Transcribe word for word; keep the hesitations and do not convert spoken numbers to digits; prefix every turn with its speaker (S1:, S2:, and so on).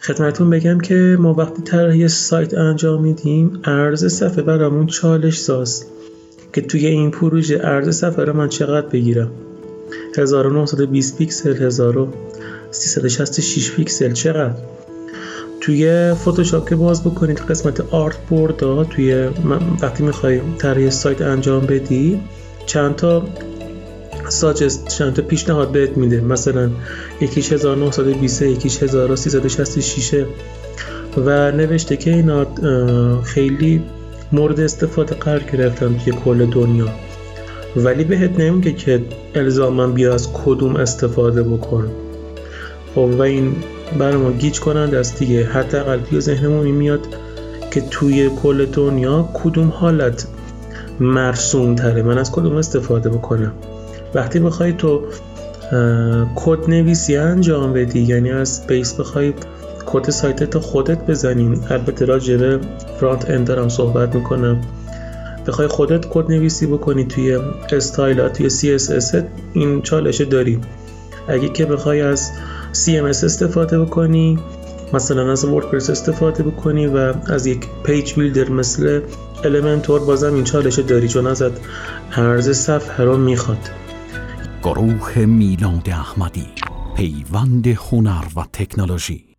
S1: خدمتون بگم که ما وقتی طراحی سایت انجام میدیم عرض صفحه برامون چالش ساز که توی این پروژه عرض صفحه رو من چقدر بگیرم، هزار و نهصد و بیست پیکسل، هزار و سیصد و شصت و شش پیکسل چقدر. توی فتوشاپ که باز بکنید قسمت آرت بورد ها، توی وقتی میخوای طراحی سایت انجام بدی چند تا ساجست چند تا پیشنهاد بهت میده، مثلا یکیش هزار و نهصد و بیست، یکیش هزار و سیصد و شصت و شش و نوشته که اینا خیلی مورد استفاده قرار گرفتن توی کل دنیا، ولی بهت نمیگه که الزاما بیا از کدوم استفاده بکن. خب و این برای ما گیج کننده است دیگه. حداقل توی ذهنمون میاد که توی کل دنیا کدوم حالت مرسوم تره، من از کدوم استفاده بکنم. وقتی بخوای تو کد نویسی انجام بدی، یعنی از بیس بخوای کد سایتت خودت بزنین، البته راجع به فرانت اند دارم صحبت میکنم، بخوای خودت کد نویسی بکنی توی استایلات، توی سی اس اس، این چالش داری. اگه که بخوای از سی ام اس استفاده بکنی، مثلا از وردپرس استفاده بکنی و از یک پیج بیلدر مثل المنتور، بازم این چالش داری چون ازت عرض صفحه رو میخواد.
S2: گروه میلاد احمدی، پیوند هنر و تکنولوژی.